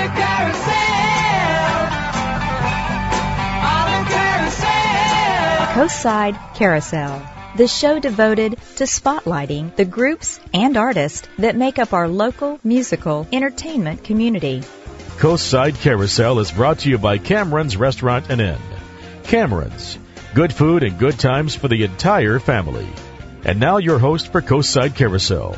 the carousel. On the carousel. Coastside Carousel, the show devoted to spotlighting the groups and artists that make up our local musical entertainment community. Coastside Carousel is brought to you by Cameron's Restaurant and Inn. Cameron's, good food and good times for the entire family. And now your host for Coastside Carousel.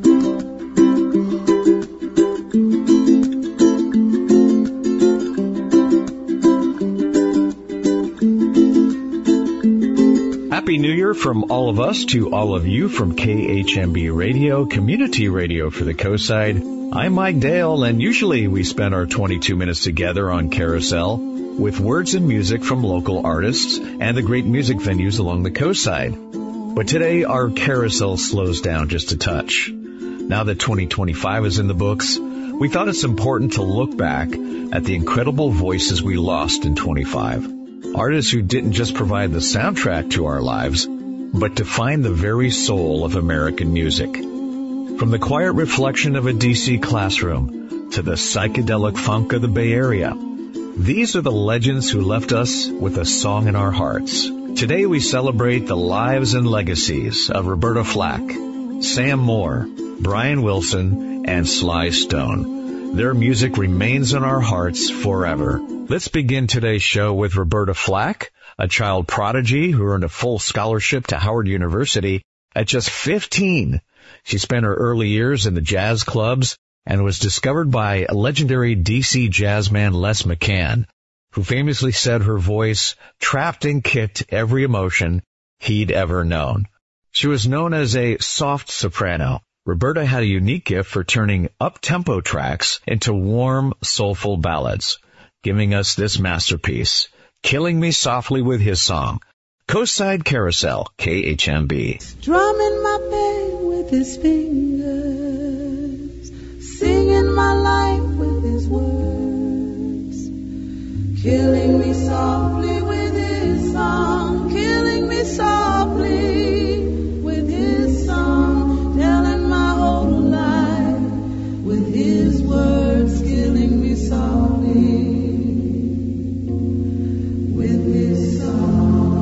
Happy New Year from all of us to all of you from KHMB Radio, community radio for the Coastside. I'm Mike Dale, and usually we spend our 22 minutes together on Carousel with words and music from local artists and the great music venues along the coastside. But today our carousel slows down just a touch. Now that 2025 is in the books, we thought it's important to look back at the incredible voices we lost in 25. Artists who didn't just provide the soundtrack to our lives, but defined the very soul of American music. From the quiet reflection of a DC classroom to the psychedelic funk of the Bay Area, these are the legends who left us with a song in our hearts. Today we celebrate the lives and legacies of Roberta Flack, Sam Moore, Brian Wilson, and Sly Stone. Their music remains in our hearts forever. Let's begin today's show with Roberta Flack, a child prodigy who earned a full scholarship to Howard University at just 15. She spent her early years in the jazz clubs and was discovered by legendary DC jazzman Les McCann, who famously said her voice trapped and kicked every emotion he'd ever known. She was known as a soft soprano. Roberta had a unique gift for turning up-tempo tracks into warm, soulful ballads, giving us this masterpiece, Killing Me Softly with his song, Coastside Carousel, KHMB. Drumming my pain with his fingers, singing my life with his words, killing me softly with his song, killing me softly with his song, telling my whole life with his words, killing me softly with his song.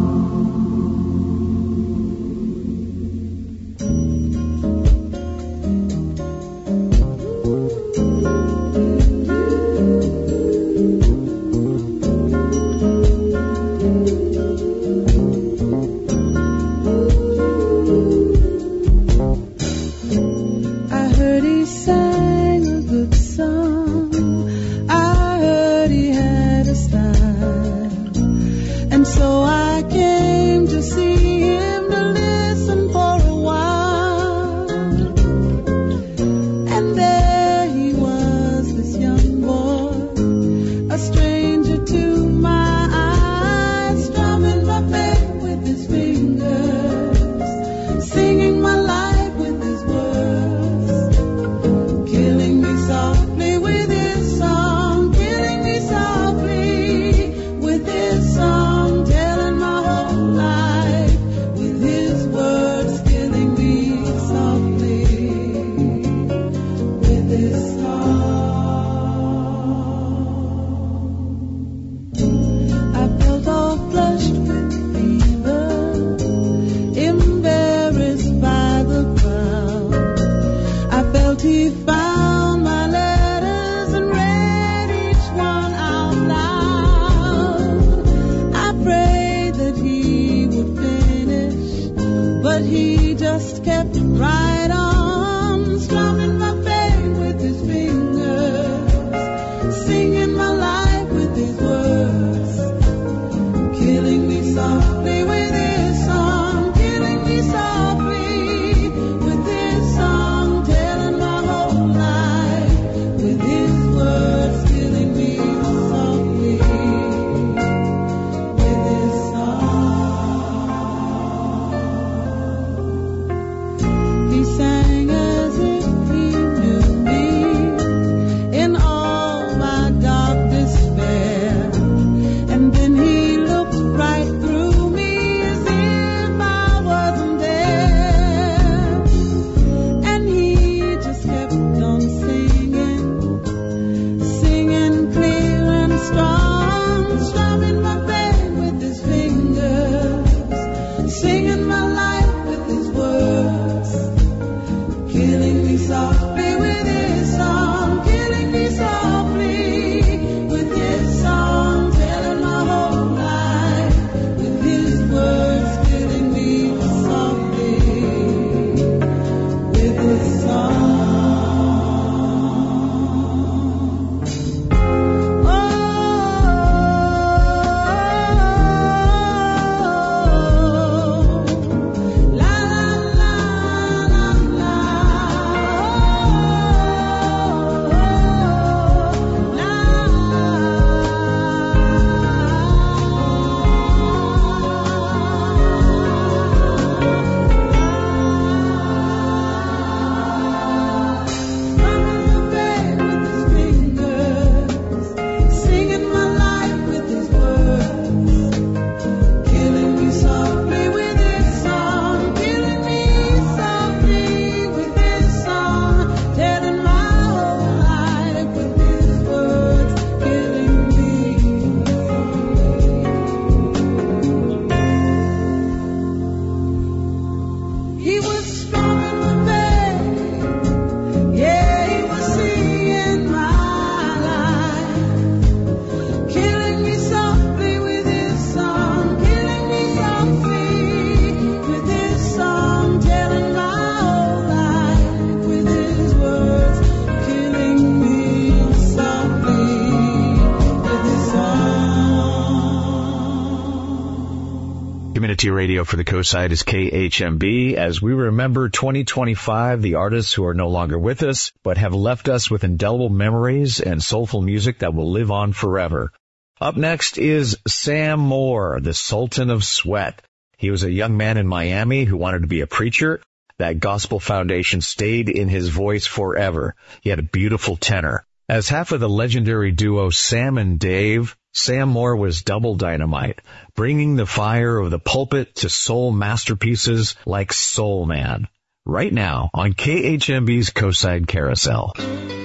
Community Radio for the Coastside is KHMB. As we remember 2025, the artists who are no longer with us, but have left us with indelible memories and soulful music that will live on forever. Up next is Sam Moore, the Sultan of Sweat. He was a young man in Miami who wanted to be a preacher. That gospel foundation stayed in his voice forever. He had a beautiful tenor. As half of the legendary duo Sam and Dave, Sam Moore was double dynamite, bringing the fire of the pulpit to soul masterpieces like Soul Man. Right now on KHMB's Coastside Carousel.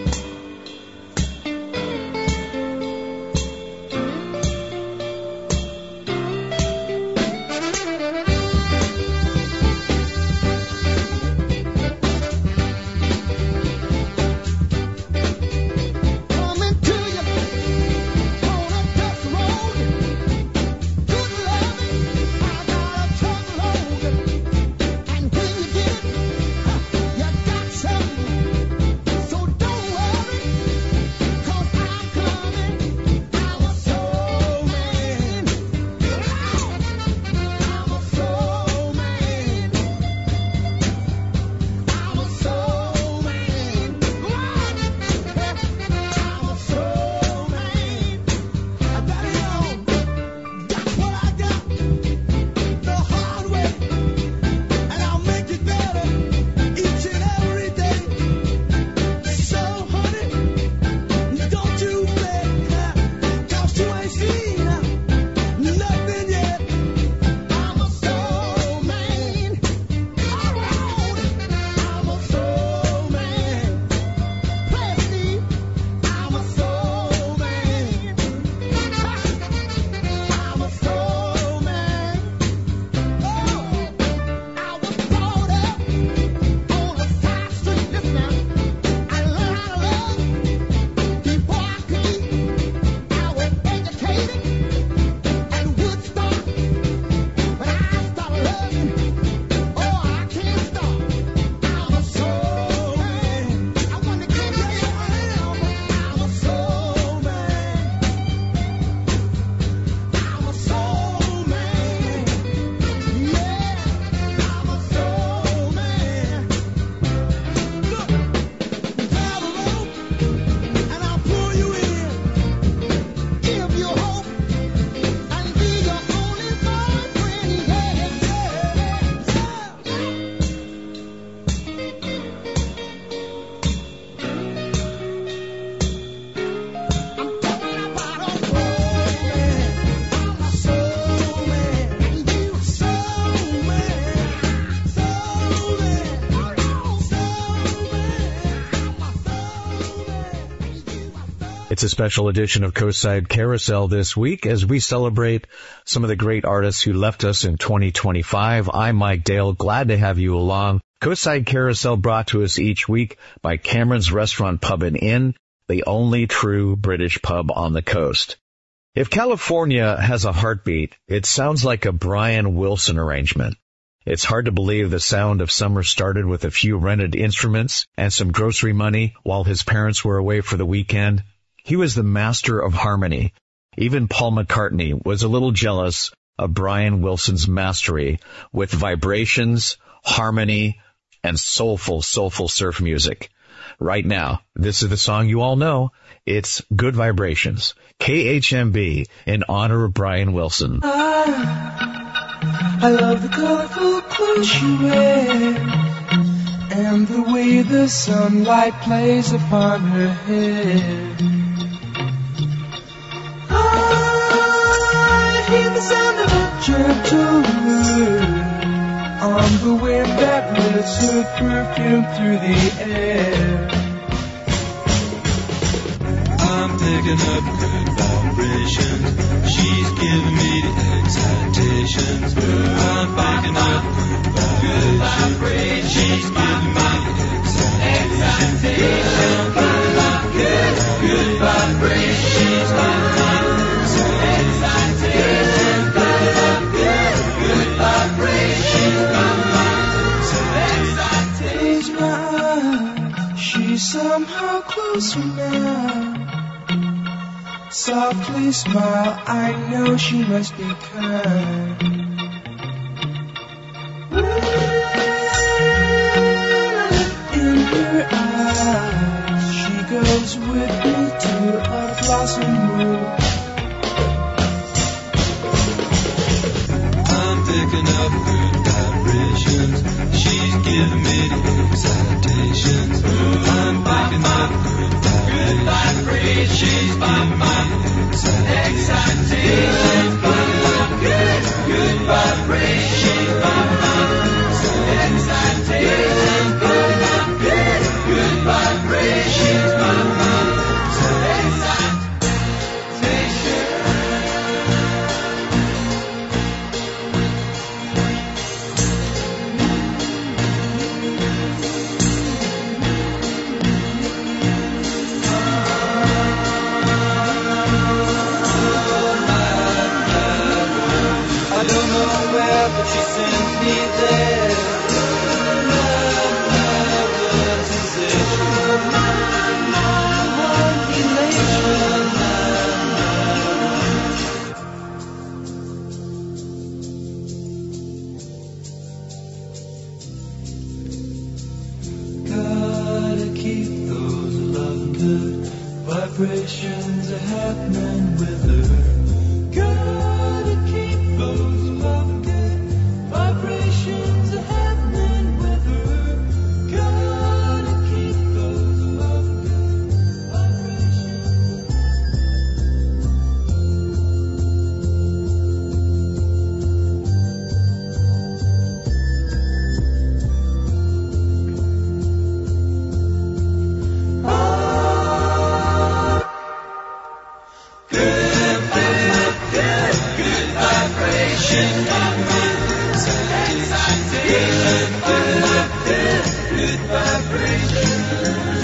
It's a special edition of Coastside Carousel this week as we celebrate some of the great artists who left us in 2025. I'm Mike Dale, glad to have you along. Coastside Carousel brought to us each week by Cameron's Restaurant Pub and Inn, the only true British pub on the coast. If California has a heartbeat, it sounds like a Brian Wilson arrangement. It's hard to believe the sound of summer started with a few rented instruments and some grocery money while his parents were away for the weekend. He was the master of harmony. Even Paul McCartney was a little jealous of Brian Wilson's mastery with vibrations, harmony, and soulful surf music. Right now, this is the song you all know. It's Good Vibrations, KHMB, in honor of Brian Wilson. I love the colorful clothes she wears and the way the sunlight plays upon her head. I hear the sound of a gentle wind on the wind that lifts her perfume through the air. I'm picking up good vibrations. She's giving me the excitations. I'm picking up good vibrations. She's giving me the excitations. Good vibrations. She's giving me the excitations. Good vibrations. Close my eyes. She's somehow closer now. Softly smile, I know she must be kind. Just with me to a blossom room. I'm picking up good vibrations. She's giving me the excitations. I'm picking up good vibrations. She's giving me the excitations. Good vibrations. Excitations. Good vibrations. But she sends me there. Gotta keep those love good vibrations are happening with her. Gotta keep those love good vibrations are happening with her. Gotta keep those love good vibrations. Good vibration.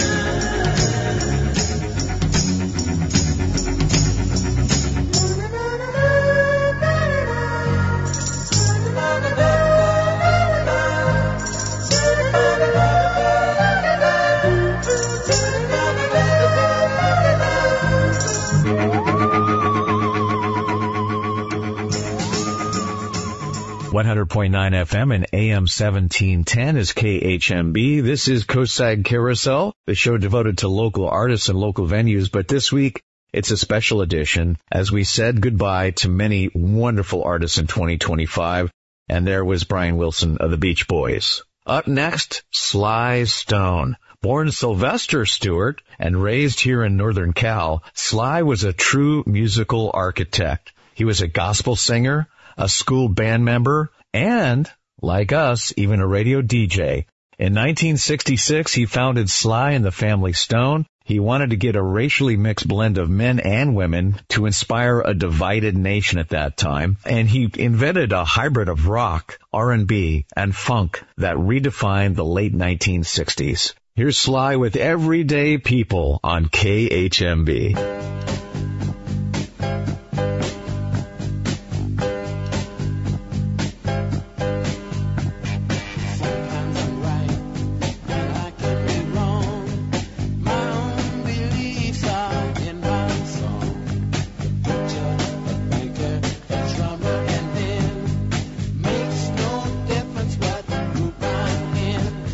100.9 FM and AM 1710 is KHMB. This is Coastside Carousel, the show devoted to local artists and local venues. But this week, it's a special edition as we said goodbye to many wonderful artists in 2025. And there was Brian Wilson of the Beach Boys. Up next, Sly Stone. Born Sylvester Stewart and raised here in Northern Cal, Sly was a true musical architect. He was a gospel singer, a school band member, and, like us, even a radio DJ. In 1966, he founded Sly and the Family Stone. He wanted to get a racially mixed blend of men and women to inspire a divided nation at that time. And he invented a hybrid of rock, R&B, and funk that redefined the late 1960s. Here's Sly with Everyday People on KHMB.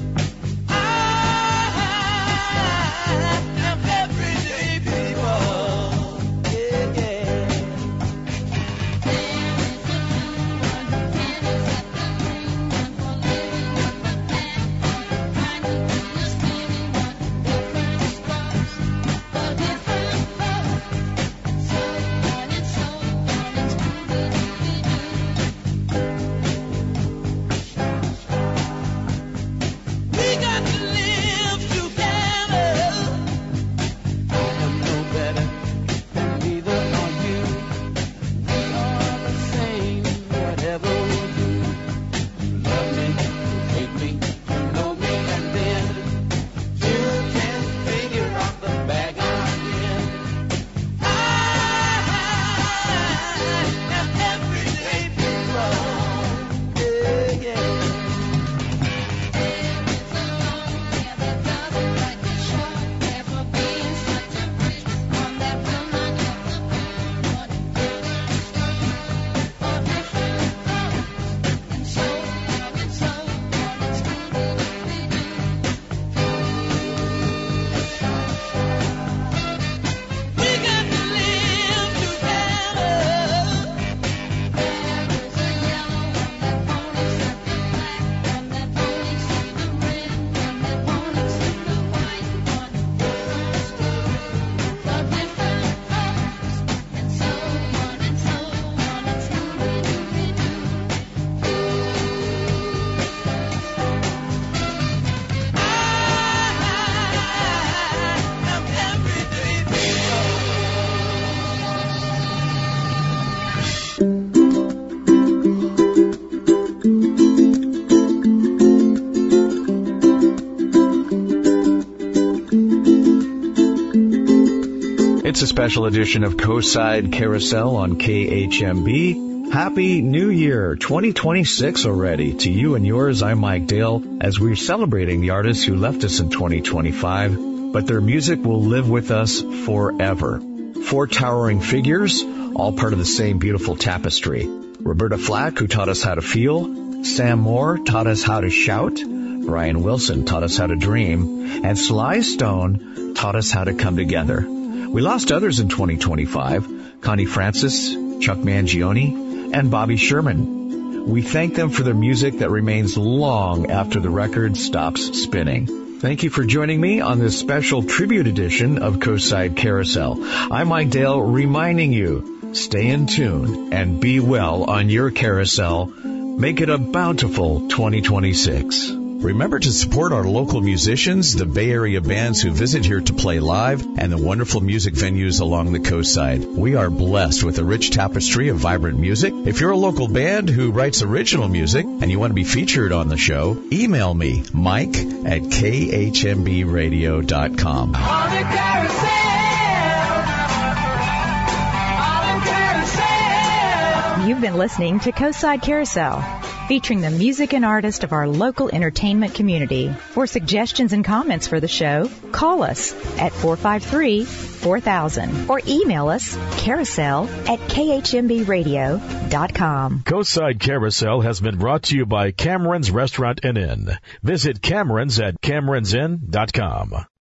Everyday people. special edition of Coastside Carousel on KHMB. Happy New Year 2026 already. To you and yours, I'm Mike Dale, as we're celebrating the artists who left us in 2025, but their music will live with us forever. 4 towering figures, all part of the same beautiful tapestry. Roberta Flack, who taught us how to feel. Sam Moore taught us how to shout. Brian Wilson taught us how to dream. And Sly Stone taught us how to come together. We lost others in 2025. Connie Francis, Chuck Mangione, and Bobby Sherman. We thank them for their music that remains long after the record stops spinning. Thank you for joining me on this special tribute edition of Coastside Carousel. I'm Mike Dale, reminding you, stay in tune and be well on your carousel. Make it a bountiful 2026. Remember to support our local musicians, the Bay Area bands who visit here to play live, and the wonderful music venues along the coastside. We are blessed with a rich tapestry of vibrant music. If you're a local band who writes original music and you want to be featured on the show, email me, Mike at khmbradio.com. On the carousel. On the carousel. You've been listening to Coastside Carousel, featuring the music and artists of our local entertainment community. For suggestions and comments for the show, call us at 453-4000 or email us carousel@khmbradio.com. Coastside Carousel has been brought to you by Cameron's Restaurant and Inn. Visit Cameron's at CameronsInn.com.